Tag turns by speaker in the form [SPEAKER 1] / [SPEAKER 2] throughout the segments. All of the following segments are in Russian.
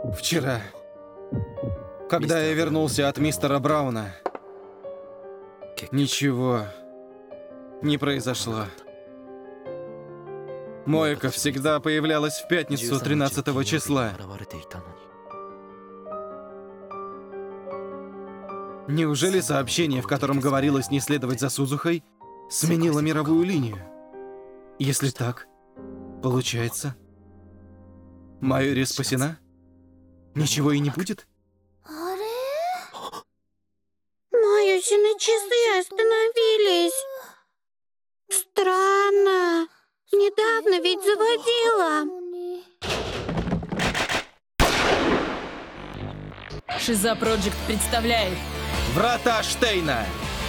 [SPEAKER 1] Вчера, когда я вернулся от мистера Брауна, ничего не произошло. Моэка всегда появлялась в пятницу 13 числа. Неужели сообщение, в котором говорилось не следовать за Сузухой, сменило мировую линию? Если так, получается, Майори спасена? Ничего и не будет?
[SPEAKER 2] Майюсины часы остановились. Странно. Недавно ведь заводила.
[SPEAKER 3] Шиза Проджект представляет
[SPEAKER 1] Врата Штейна!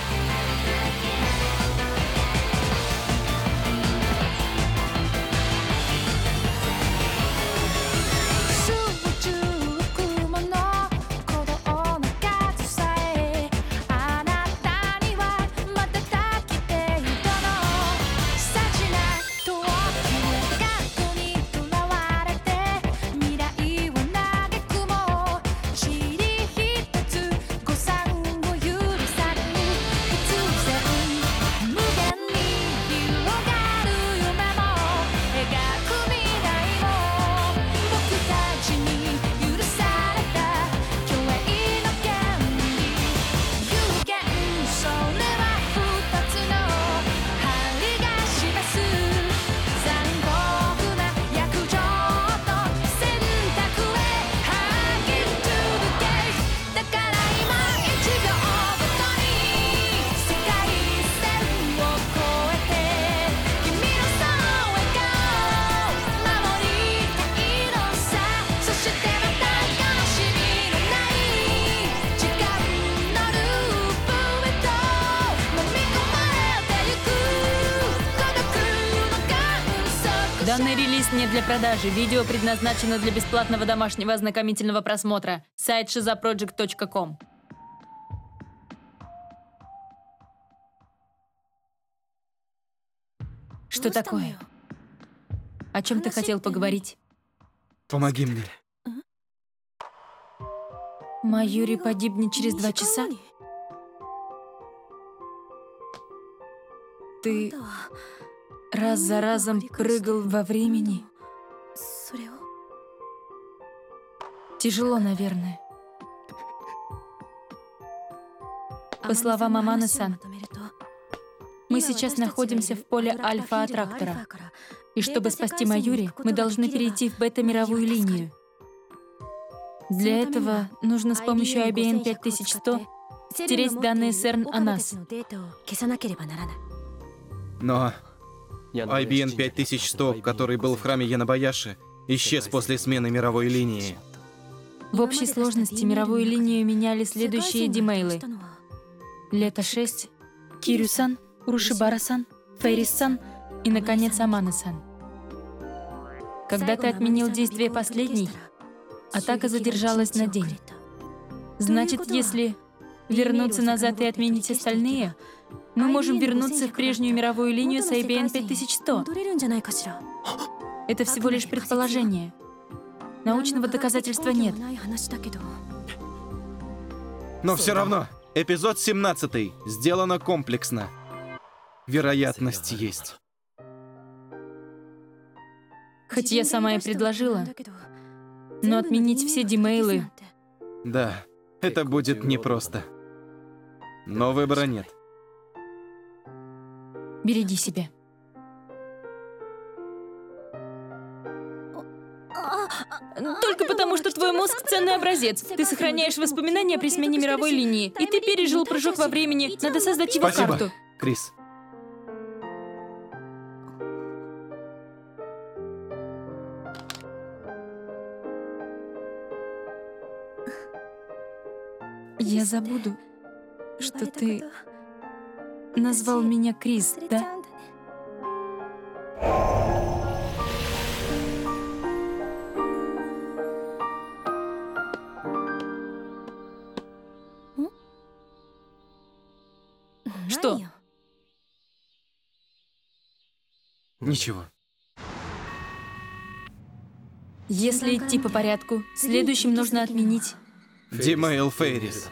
[SPEAKER 3] Данный релиз не для продажи. Видео предназначено для бесплатного домашнего ознакомительного просмотра. Сайт shizaproject.com. Что такое? О чем ты хотел поговорить?
[SPEAKER 1] Помоги мне.
[SPEAKER 3] Майори погибнет через 2 часа? Ты раз за разом прыгал во времени? Тяжело, наверное. По словам Аманы-сан, мы сейчас находимся в поле Альфа-аттрактора. И чтобы спасти Майори, мы должны перейти в бета-мировую линию. Для этого нужно с помощью IBN 5100 стереть данные CERN о нас.
[SPEAKER 1] Но IBN 5100, который был в храме Янабаяши, исчез после смены мировой линии.
[SPEAKER 3] В общей сложности мировую линию меняли следующие димейлы. Лето 6, Кирю-сан, Урушибара-сан, Фейрис-сан и, наконец, Аманы-сан. Когда ты отменил действие последней, атака задержалась на день. Значит, если вернуться назад и отменить остальные, мы можем вернуться в прежнюю мировую линию с IBN 5100. Это всего лишь предположение. Научного доказательства нет.
[SPEAKER 1] Но все равно, эпизод 17 сделано комплексно. Вероятность есть.
[SPEAKER 3] Хоть я сама и предложила, но отменить все димейлы...
[SPEAKER 1] Да, это будет непросто. Но выбора нет.
[SPEAKER 3] Береги себя. Только потому, что твой мозг — ценный образец. Ты сохраняешь воспоминания при смене мировой линии. И ты пережил прыжок во времени. Надо создать его
[SPEAKER 1] Спасибо,
[SPEAKER 3] карту.
[SPEAKER 1] Крис.
[SPEAKER 3] Я забуду, что ты назвал меня Крис, да? Что?
[SPEAKER 1] Ничего.
[SPEAKER 3] Если идти по порядку, следующим нужно отменить.
[SPEAKER 1] Димейл Фейрис.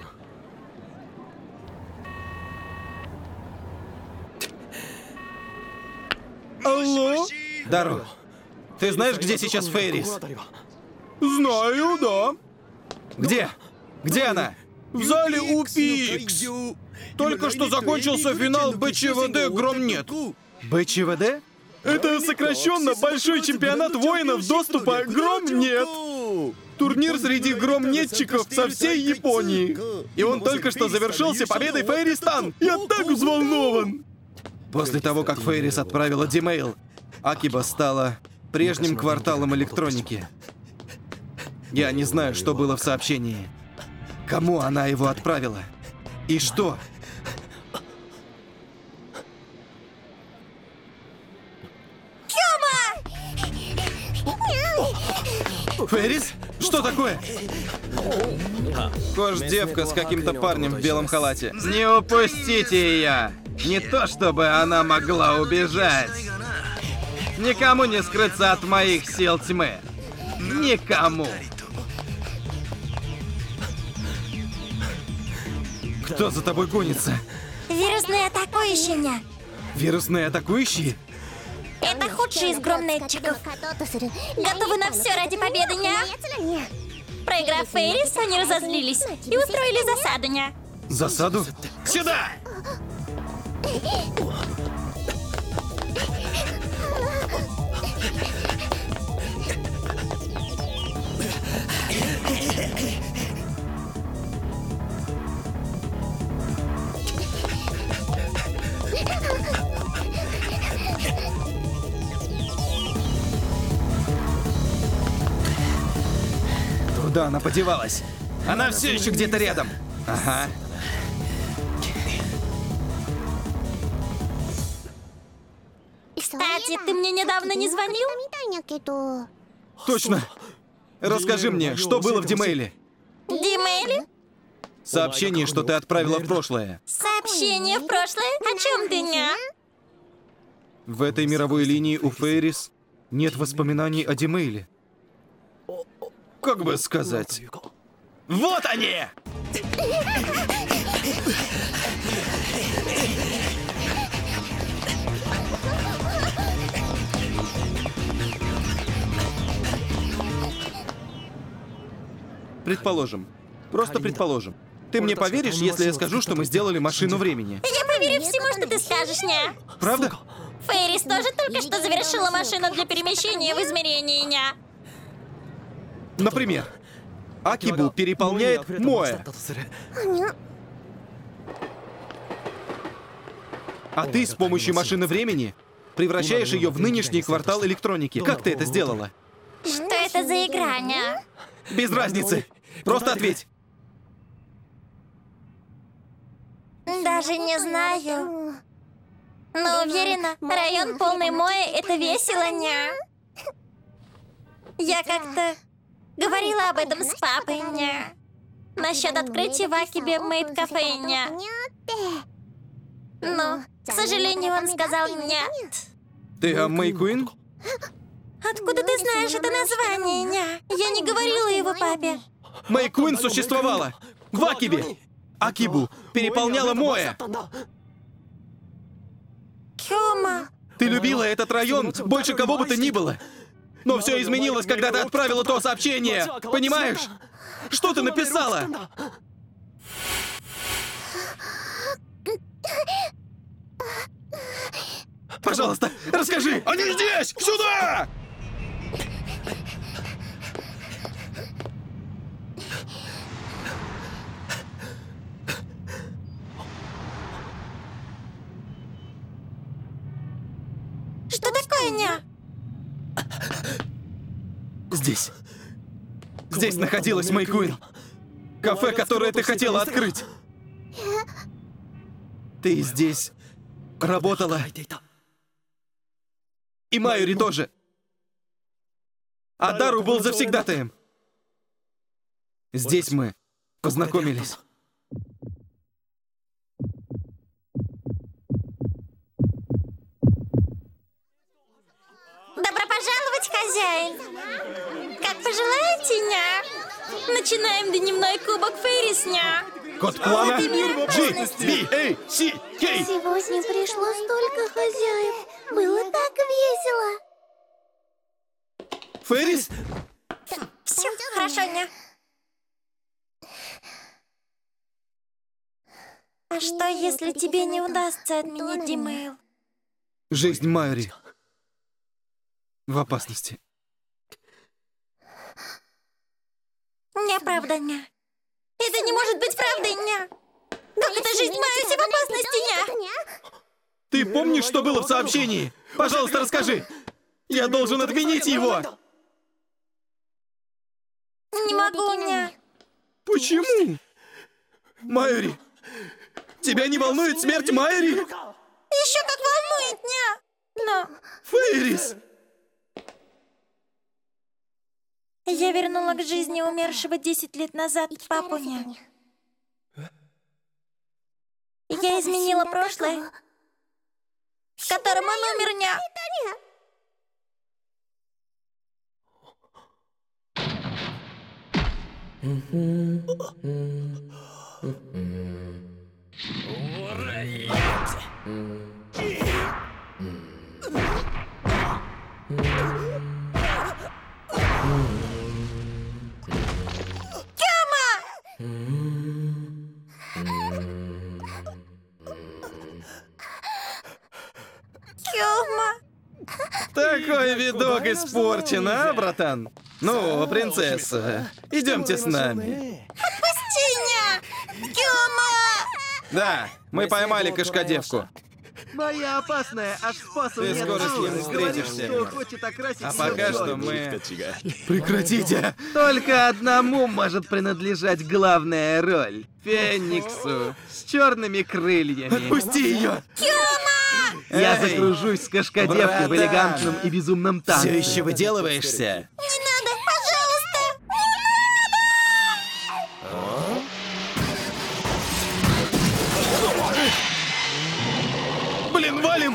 [SPEAKER 1] Алло? Дару, ты знаешь, где сейчас Фейрис? Знаю, да. Где? Где она? В зале у Пикс. Только что закончился финал БЧВД «Гром нет». БЧВД? Это сокращенно Большой чемпионат воинов доступа «Гром нет». Турнир среди громнетчиков со всей Японии. И он только что завершился победой Фейрис Тан. Я так взволнован. После того, как Фейрис отправила Димейл, Акиба стала прежним кварталом электроники. Я не знаю, что было в сообщении. Кому она его отправила? И что? Фейрис? Что такое? Девка с каким-то парнем в белом халате. Не упустите ее! Не то, чтобы она могла убежать. Никому не скрыться от моих сил тьмы. Никому. Кто за тобой гонится?
[SPEAKER 2] Вирусные атакующие.
[SPEAKER 1] Вирусные атакующие?
[SPEAKER 2] Это худшие из громнетчиков. Готовы на все ради победы, ня? Проиграв Фейрис, они разозлились и устроили засаду, ня.
[SPEAKER 1] Засаду? Сюда! Куда она подевалась? Она все еще где-то рядом. Ага.
[SPEAKER 2] Кстати, ты мне недавно не звонил?
[SPEAKER 1] Точно. Расскажи мне, что было в Димейле?
[SPEAKER 2] Димейле?
[SPEAKER 1] Сообщение, что ты отправила в прошлое.
[SPEAKER 2] Сообщение в прошлое? О чем ты, ня?
[SPEAKER 1] В этой мировой линии у Фейрис нет воспоминаний о Димейле. Как бы сказать? Вот они! Предположим. Просто предположим. Ты мне поверишь, если я скажу, что мы сделали машину времени?
[SPEAKER 2] Я поверю всему, что ты скажешь, ня.
[SPEAKER 1] Правда?
[SPEAKER 2] Фейрис тоже только что завершила машину для перемещения в измерении, ня.
[SPEAKER 1] Например, Акибу переполняет Моэ. А ты с помощью машины времени превращаешь ее в нынешний квартал электроники. Как ты это сделала?
[SPEAKER 2] Что это за игра, ня?
[SPEAKER 1] Без разницы. Просто ответь.
[SPEAKER 2] Даже не знаю. Но уверена, район полный Моэ — это весело, ня. Я как-то говорила об этом с папой, ня. Насчет открытия в Акибе мейд-кафе, ня. Но, к сожалению, он сказал нет.
[SPEAKER 1] Ты о Мэй Куин?
[SPEAKER 2] Откуда ты знаешь это название, ня? Я не говорила его папе.
[SPEAKER 1] Мэй Куин существовала в Акибе. Акибу переполняла Моэ.
[SPEAKER 2] Кёма.
[SPEAKER 1] Ты любила этот район больше кого бы то ни было. Но все изменилось, когда ты отправила то сообщение. Понимаешь? Что ты написала? Пожалуйста, расскажи! Они здесь! Сюда!
[SPEAKER 2] Что такое, ня?
[SPEAKER 1] Здесь. Здесь находилась Мэй Куин. Кафе, которое ты хотела открыть. Ты здесь работала. И Майори тоже. А Дару был завсегдатаем. Здесь мы познакомились.
[SPEAKER 2] Добро пожаловать быть, хозяин? Как пожелаете, ня? Начинаем дневной кубок Фейрис, ня.
[SPEAKER 1] Код плана
[SPEAKER 2] Это мир
[SPEAKER 1] G,
[SPEAKER 2] опасности.
[SPEAKER 1] B, A, C, K.
[SPEAKER 4] Сегодня пришло столько хозяев. Было так весело.
[SPEAKER 1] Феррис?
[SPEAKER 2] Все, хорошо, ня. А что, если тебе не удастся отменить Димейл?
[SPEAKER 1] Жизнь Майори в опасности.
[SPEAKER 2] Неправда, ня. Это не может быть правдой, ня. Как это жизнь Майори в опасности, ня?
[SPEAKER 1] Ты помнишь, что было в сообщении? Пожалуйста, расскажи. Я должен отменить его.
[SPEAKER 2] Не могу, ня.
[SPEAKER 1] Почему? Майори, тебя не волнует смерть Майори?
[SPEAKER 2] Еще как волнует, ня. Но
[SPEAKER 1] Фейрис!
[SPEAKER 2] я вернула к жизни умершего 10 лет назад папу, ня. Я изменила прошлое, в котором он умер, ня. Кёма!
[SPEAKER 1] Такой видок испорчен, а, братан? Ну, принцесса, идемте с нами.
[SPEAKER 2] Пусти, ня! Кёма!
[SPEAKER 1] Да, мы поймали кошкодевку.
[SPEAKER 5] Моя опасная, аж спасу
[SPEAKER 1] Ты
[SPEAKER 5] нет
[SPEAKER 1] скоро с
[SPEAKER 5] силы.
[SPEAKER 1] ним
[SPEAKER 5] Говорит,
[SPEAKER 1] встретишься.
[SPEAKER 5] что хочет окрасить
[SPEAKER 1] А
[SPEAKER 5] всё
[SPEAKER 1] пока
[SPEAKER 5] в
[SPEAKER 1] что
[SPEAKER 5] черный.
[SPEAKER 1] мы... Прекратите!
[SPEAKER 5] Только одному может принадлежать главная роль. Фениксу с черными крыльями.
[SPEAKER 1] Отпусти ее!
[SPEAKER 5] Я
[SPEAKER 1] Эй,
[SPEAKER 5] закружусь с кошкодевкой в
[SPEAKER 1] братан.
[SPEAKER 5] элегантном и безумном танце.
[SPEAKER 1] Все еще выделываешься?
[SPEAKER 2] Не надо, пожалуйста!
[SPEAKER 1] Блин, валим!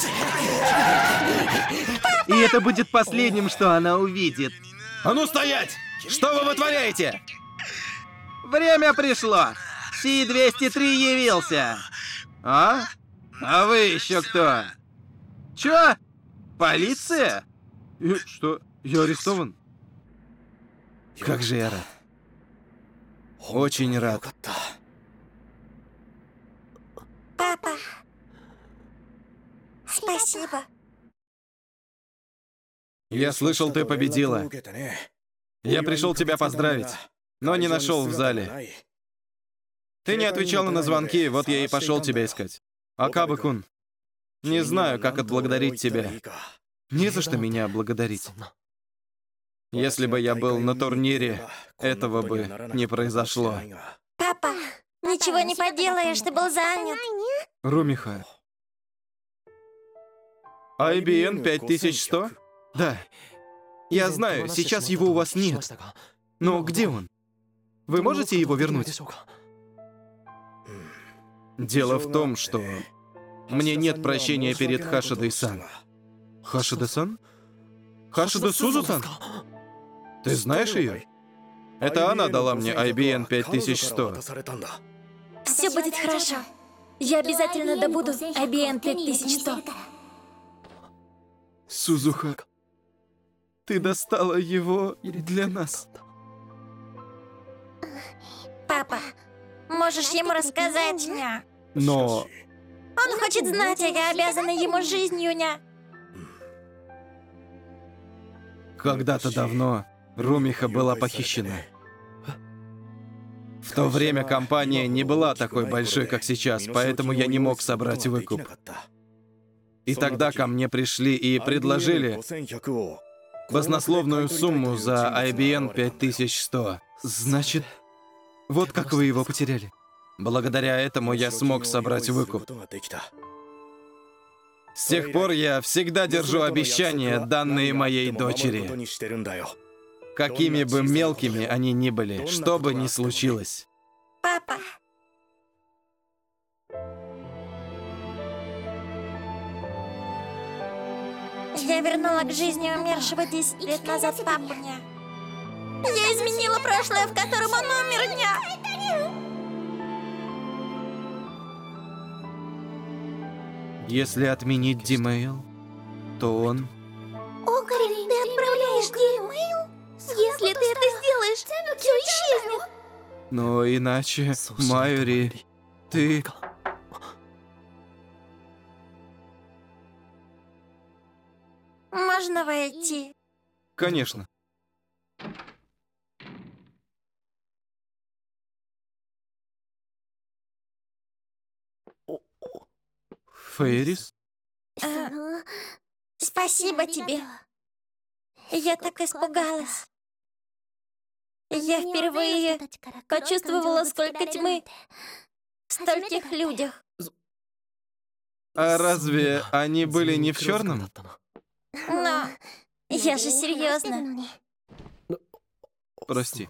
[SPEAKER 5] И это будет последним, что она увидит.
[SPEAKER 1] А ну стоять! Что вы вытворяете?
[SPEAKER 5] Время пришло. Си-203 явился. А? А вы еще кто? Чё? Полиция? Что? Я арестован?
[SPEAKER 1] Как же я рад. Очень рад.
[SPEAKER 2] Папа, спасибо.
[SPEAKER 1] Я слышал, ты победила. Я пришел тебя поздравить, но не нашел в зале. Ты не отвечала на звонки, вот я и пошел тебя искать. Акаба-кун, не знаю, как отблагодарить тебя. Не за что меня благодарить. Если бы я был на турнире, этого бы не произошло.
[SPEAKER 2] Папа, ничего не поделаешь, ты был занят.
[SPEAKER 1] Румиха. IBN 5100? Да. Я знаю, сейчас его у вас нет. Но где он? Вы можете его вернуть? Дело в том, что мне нет прощения перед Хашидой-сан. Хашида-сан? Хашида Сузу-сан? Ты знаешь ее? Это она дала мне IBN 5100.
[SPEAKER 2] Все будет хорошо. Я обязательно добуду IBN 5100.
[SPEAKER 1] Сузуха, ты достала его для нас.
[SPEAKER 2] Папа, можешь ему рассказать, ня?
[SPEAKER 1] Но
[SPEAKER 2] Он хочет знать, а я обязана ему жизнью, ня.
[SPEAKER 1] когда-то давно Румиха была похищена. В то время компания не была такой большой, как сейчас, поэтому я не мог собрать выкуп. И тогда ко мне пришли и предложили баснословную сумму за IBN 5100. Значит, вот как вы его потеряли. Благодаря этому я смог собрать выкуп. С тех пор я всегда держу обещания, данные моей дочери. Какими бы мелкими они ни были, что бы ни случилось.
[SPEAKER 2] Папа, Я вернула к жизни умершего 10 лет назад папуня. Я изменила прошлое, в котором он умер, дня.
[SPEAKER 1] Если отменить Димейл, то он...
[SPEAKER 4] Окарин, ты отправляешь Димейл? Если ты это сделаешь, все исчезнет.
[SPEAKER 1] Но иначе, Майори, ты...
[SPEAKER 2] Можно войти?
[SPEAKER 1] Конечно. Фейрис?
[SPEAKER 2] Спасибо тебе. Я так испугалась. Я впервые почувствовала, сколько тьмы в стольких людях.
[SPEAKER 1] А разве они были не в черном?
[SPEAKER 2] Но я же серьезно.
[SPEAKER 1] Прости.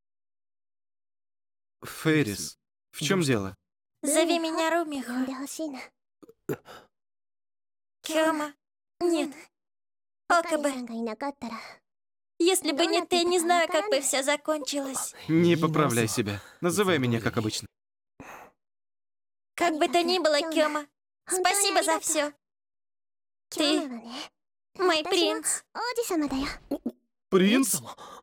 [SPEAKER 1] Фейрис, в чем дело?
[SPEAKER 2] Зови меня Румиха. Кёма. Нет. Окабе. Если бы не ты, не знаю, как бы все закончилось.
[SPEAKER 1] Не поправляй себя. Называй меня как обычно.
[SPEAKER 2] Как бы то ни было, Кёма, спасибо за все. Ты мой принц.
[SPEAKER 1] Принц?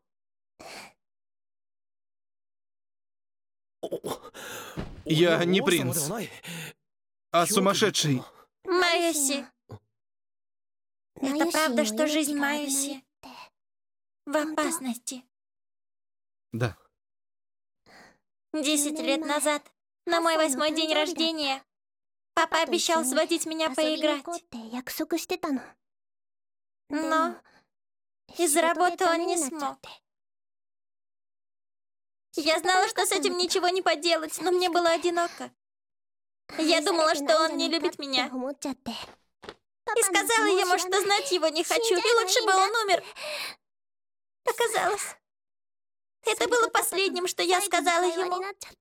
[SPEAKER 1] Я не принц, а сумасшедший.
[SPEAKER 2] Майоси. Это правда, что жизнь Майоси в опасности?
[SPEAKER 1] Да.
[SPEAKER 2] 10 лет назад, на мой 8-й день рождения, папа обещал сводить меня поиграть. Но из-за работы он не смог. Я знала, что с этим ничего не поделать, но мне было одиноко. Я думала, что он не любит меня. И сказала ему, что знать его не хочу, и лучше бы он умер. Оказалось, это было последним, что я сказала ему.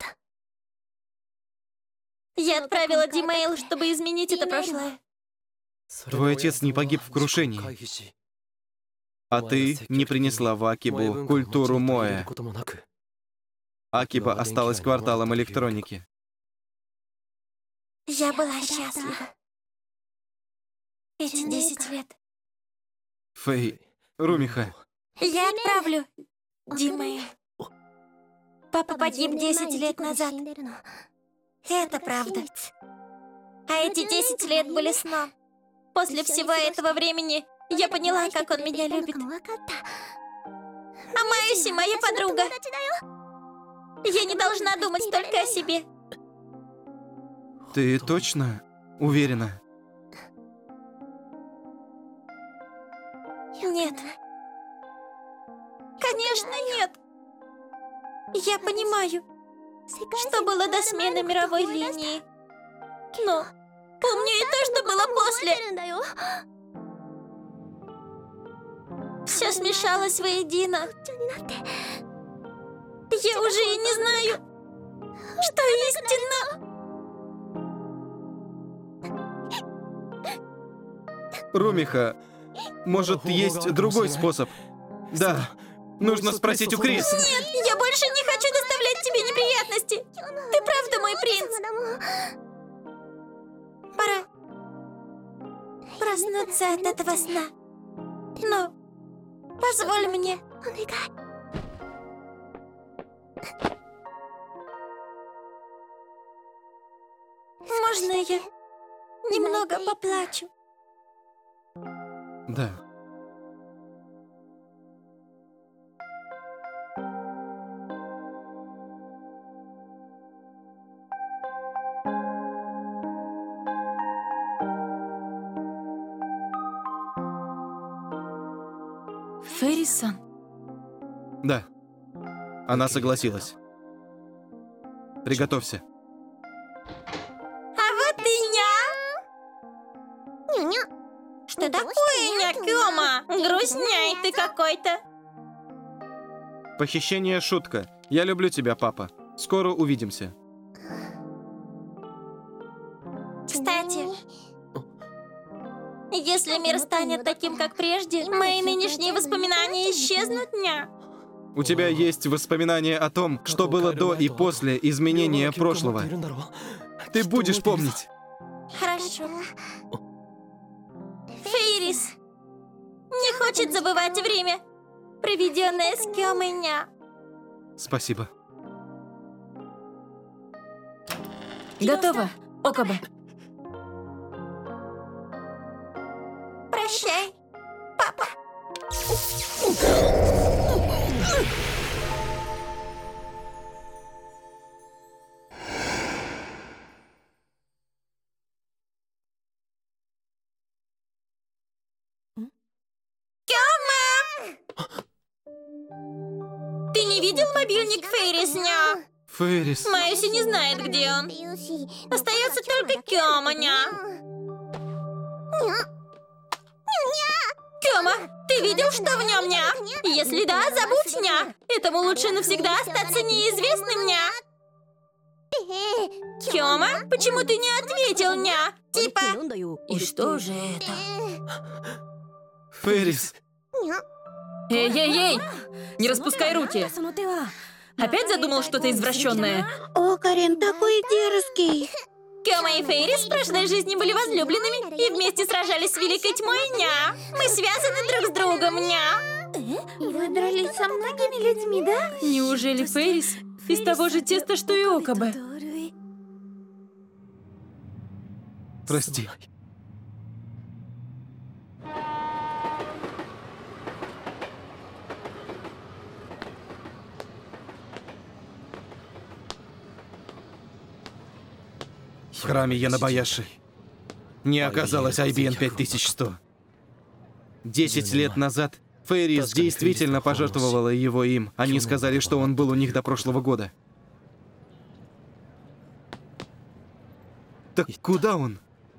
[SPEAKER 2] Я отправила Димейл, чтобы изменить это прошлое.
[SPEAKER 1] Твой отец не погиб в крушении. А ты не принесла в Акибу культуру Моэ. Акиба осталась кварталом электроники.
[SPEAKER 2] Я была счастлива. Эти 10 лет.
[SPEAKER 1] Фэй, Румиха,
[SPEAKER 2] Я отправлю Димейл. Папа погиб 10 лет назад. Это правда. А эти 10 лет были сном. После всего этого времени я поняла, как он меня любит. А Майоси моя подруга. Я не должна думать только о себе.
[SPEAKER 1] ты точно уверена?
[SPEAKER 2] Нет. Конечно, нет. Я понимаю, что было до смены мировой линии. Но помню и то, что было после. Все смешалось воедино. Я уже и не знаю, что истинно.
[SPEAKER 1] Румиха, может, есть другой способ? Да, нужно спросить у Крис.
[SPEAKER 2] Нет, я больше не хочу доставлять тебе неприятности. Ты правда мой принц. Пора проснуться от этого сна. Но позволь мне. Можно я немного поплачу?
[SPEAKER 1] Да.
[SPEAKER 3] Фейрис-сан.
[SPEAKER 1] Да. Она согласилась. Приготовься.
[SPEAKER 2] А вот и ня. Что такое, ня, Кёма? Грустняй ты какой-то.
[SPEAKER 1] Похищение — шутка. Я люблю тебя, папа. Скоро увидимся.
[SPEAKER 2] Кстати, если мир станет станет таким, как прежде, мои нынешние воспоминания исчезнут, ня.
[SPEAKER 1] У тебя есть воспоминания о том, что было до и после изменения прошлого. Ты будешь помнить.
[SPEAKER 2] Хорошо. Фейрис не хочет забывать время, проведенное с Кёмой, ня.
[SPEAKER 1] Спасибо.
[SPEAKER 3] Готово, Окаба.
[SPEAKER 2] Прощай, папа. Ты не видел мобильник Фейрис, ня?
[SPEAKER 1] Фейрис.
[SPEAKER 2] Майоси не знает, где он. Остается только Кёма, ня. Кёма, ты видел, что в нем, ня? Если да, забудь, ня. Этому лучше навсегда остаться неизвестным, ня. Кёма, почему ты не ответил, ня? Типа...
[SPEAKER 3] И что же это?
[SPEAKER 1] Фейрис.
[SPEAKER 3] Эй! Не распускай руки! Опять задумал что-то извращенное?
[SPEAKER 4] О, Карен такой дерзкий.
[SPEAKER 2] Кёма и Фейрис в прошлой жизни были возлюбленными и вместе сражались с Великой Тьмой, ня. Мы связаны друг с другом, ня.
[SPEAKER 4] Вы дрались со многими людьми, да?
[SPEAKER 3] Неужели Фейрис из того же теста, что и Окаба?
[SPEAKER 1] Прости. В храме Янабаяши не оказалось IBN 5100. 10 лет назад Фейрис действительно пожертвовала его им. Они сказали, что он был у них до прошлого года. Так куда он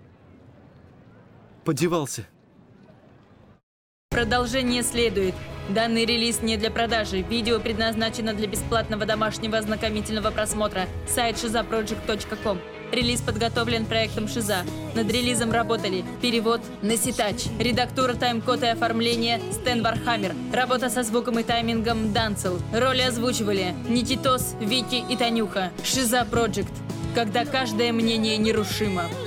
[SPEAKER 1] подевался?
[SPEAKER 3] Продолжение следует. Данный релиз не для продажи. Видео предназначено для бесплатного домашнего ознакомительного просмотра. Сайт shizaproject.com. Релиз подготовлен проектом Шиза. Над релизом работали перевод Наситач, редактура, тайм-код и оформление Стэн Вархаммер, работа со звуком и таймингом Данцел. Роли озвучивали Никитос, Вики и Танюха. Шиза Project. Когда каждое мнение нерушимо.